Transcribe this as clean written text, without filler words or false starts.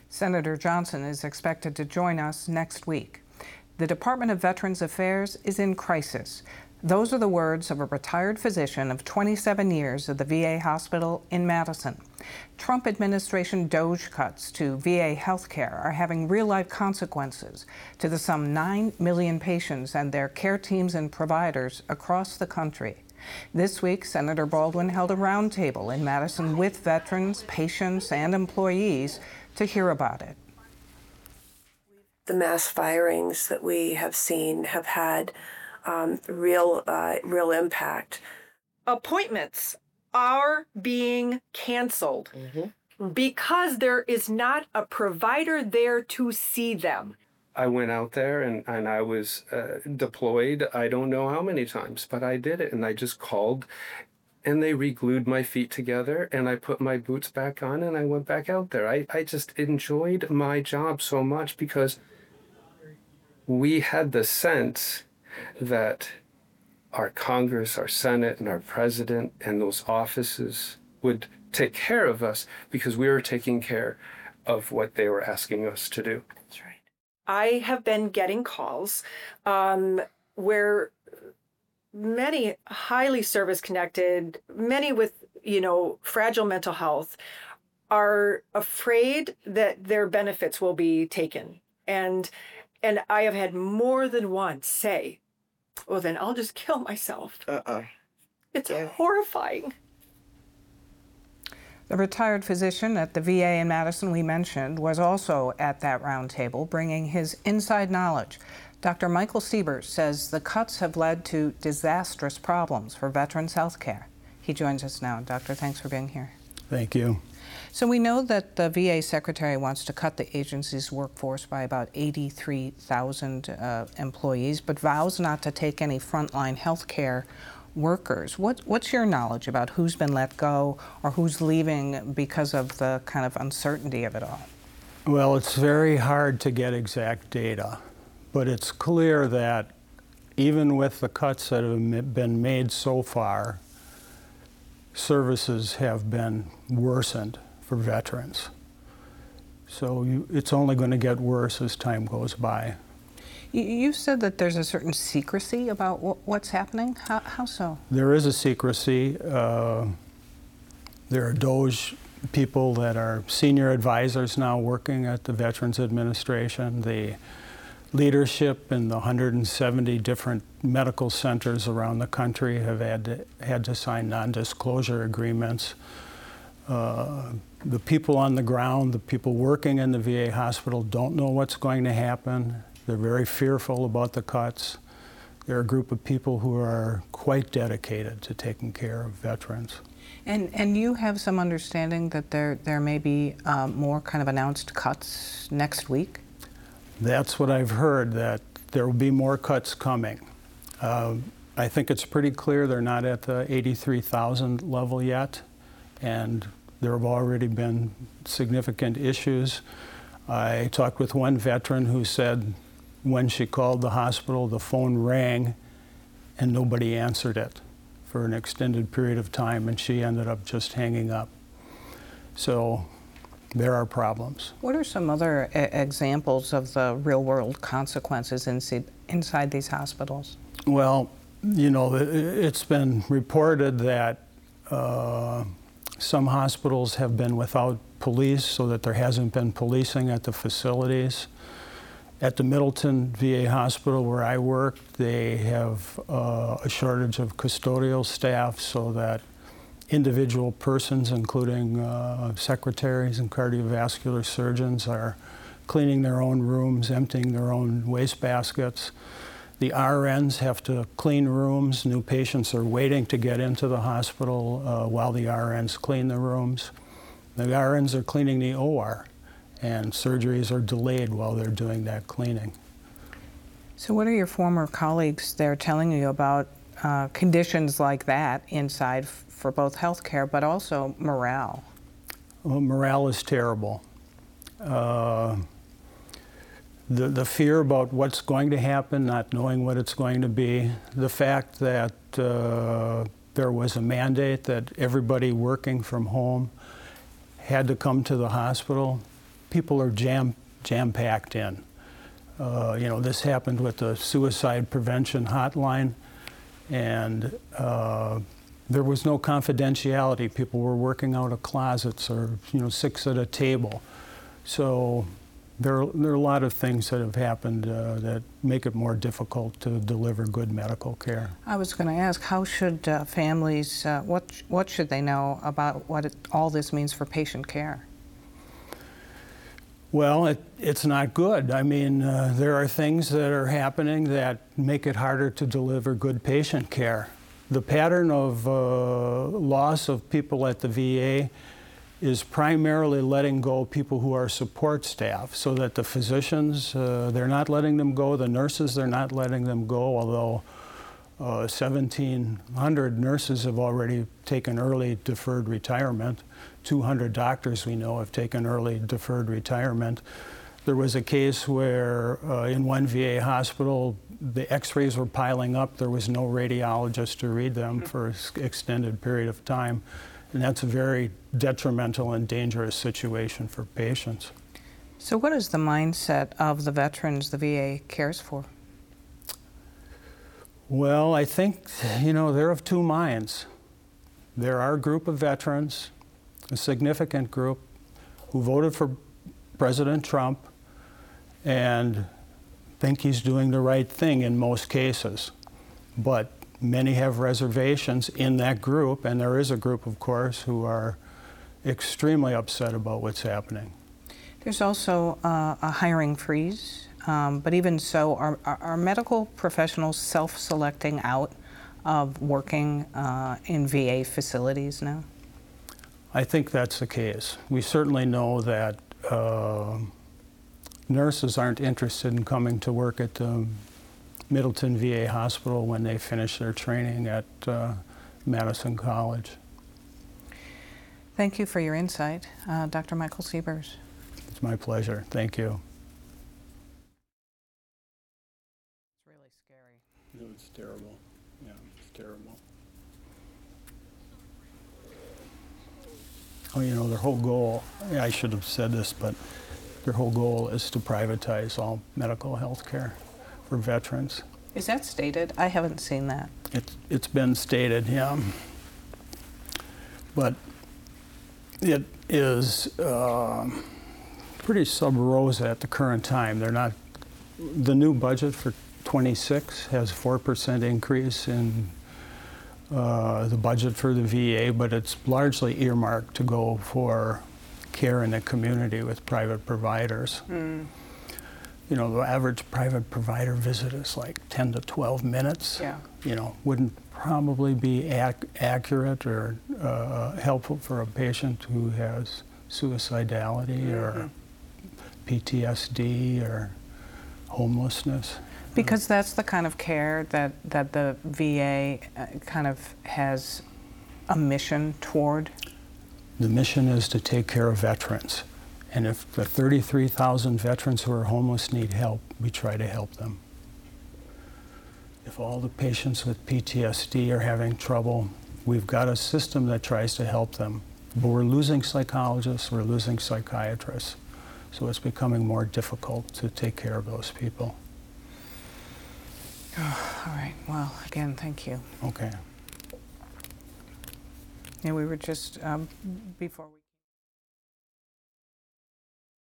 Senator Johnson is expected to join us next week. The Department of Veterans Affairs is in crisis. Those are the words of a retired physician of 27 years at the VA hospital in Madison. Trump administration DOGE cuts to VA health care are having real-life consequences to the some 9 million patients and their care teams and providers across the country. This week, Senator Baldwin held a roundtable in Madison with veterans, patients, and employees to hear about it. The mass firings that we have seen have had real impact. Appointments are being canceled because there is not a provider there to see them. I went out there and I was deployed, I don't know how many times, but I did it. And I just called and they re-glued my feet together and I put my boots back on and I went back out there. I just enjoyed my job so much because we had the sense that our Congress, our Senate, and our President and those offices would take care of us because we were taking care of what they were asking us to do. That's right. I have been getting calls where many highly service-connected, many with, fragile mental health, are afraid that their benefits will be taken. And I have had more than one say, well, then I'll just kill myself. It's horrifying. The retired physician at the VA in Madison we mentioned was also at that roundtable, bringing his inside knowledge. Dr. Michael Siebers says the cuts have led to disastrous problems for veterans' health care. He joins us now. Doctor, thanks for being here. Thank you. So we know that the VA secretary wants to cut the agency's workforce by about 83,000 employees, but vows not to take any frontline health care workers. What's your knowledge about who's been let go or who's leaving because of the kind of uncertainty of it all? Well, it's very hard to get exact data, but it's clear that even with the cuts that have been made so far, services have been worsened for veterans. So it's only going to get worse as time goes by. You said that there's a certain secrecy about what's happening. How so? There is a secrecy. There are DOGE people that are senior advisors now working at the Veterans Administration. The leadership in the 170 different medical centers around the country have had to sign non-disclosure agreements. The people on the ground, the people working in the VA hospital don't know what's going to happen. They're very fearful about the cuts. They're a group of people who are quite dedicated to taking care of veterans. And you have some understanding that there may be more kind of announced cuts next week? That's what I've heard, that there will be more cuts coming. I think it's pretty clear they're not at the 83,000 level yet, and there have already been significant issues. I talked with one veteran who said when she called the hospital, the phone rang and nobody answered it for an extended period of time, and she ended up just hanging up. So there are problems. What are some other examples of the real-world consequences inside these hospitals? Well, it's been reported that some hospitals have been without police, so that there hasn't been policing at the facilities. At the Middleton VA hospital where I work, they have a shortage of custodial staff, so that individual persons, including secretaries and cardiovascular surgeons, are cleaning their own rooms, emptying their own waste baskets. The RNs have to clean rooms. New patients are waiting to get into the hospital while the RNs clean the rooms. The RNs are cleaning the OR, and surgeries are delayed while they're doing that cleaning. So what are your former colleagues there telling you about conditions like that inside for both healthcare but also morale? Well, morale is terrible. The fear about what's going to happen, not knowing what it's going to be, the fact that there was a mandate that everybody working from home had to come to the hospital people are jam-packed in. This happened with the suicide prevention hotline, and there was no confidentiality. People were working out of closets or, 6 at a table. So there are a lot of things that have happened that make it more difficult to deliver good medical care. I was going to ask, how should families, what should they know about what all this means for patient care? Well, it's not good. I mean, there are things that are happening that make it harder to deliver good patient care. The pattern of loss of people at the VA is primarily letting go people who are support staff, so that the physicians, they're not letting them go, the nurses, they're not letting them go, although 1,700 nurses have already taken early deferred retirement. 200 doctors we know have taken early deferred retirement. There was a case where in one VA hospital, the x-rays were piling up. There was no radiologist to read them for an extended period of time. And that's a very detrimental and dangerous situation for patients. So what is the mindset of the veterans the VA cares for? Well, I think, they're of two minds. There are a group of veterans, a significant group, who voted for President Trump and think he's doing the right thing in most cases. But many have reservations in that group, and there is a group, of course, who are extremely upset about what's happening. There's also a hiring freeze, but even so, are medical professionals self-selecting out of working in VA facilities now? I think that's the case. We certainly know that nurses aren't interested in coming to work at the Middleton VA Hospital when they finish their training at Madison College. Thank you for your insight, Dr. Michael Siebers. It's my pleasure. Thank you. It's really scary. It's terrible. Yeah, it's terrible. Oh, their whole goal, I should have said this, but their whole goal is to privatize all medical health care for veterans. Is that stated? I haven't seen that. It's been stated, yeah. But it is pretty sub rosa at the current time. The new budget for 26 has 4% increase in the budget for the VA, but it's largely earmarked to go for care in the community with private providers. The average private provider visit is like 10 to 12 minutes. Yeah. Wouldn't probably be accurate or helpful for a patient who has suicidality or PTSD or homelessness. Because that's the kind of care that the VA kind of has a mission toward? The mission is to take care of veterans. And if the 33,000 veterans who are homeless need help, we try to help them. If all the patients with PTSD are having trouble, we've got a system that tries to help them. But we're losing psychologists, we're losing psychiatrists. So it's becoming more difficult to take care of those people. Oh, all right. Well, again, thank you. Okay. Yeah, we were just, before we...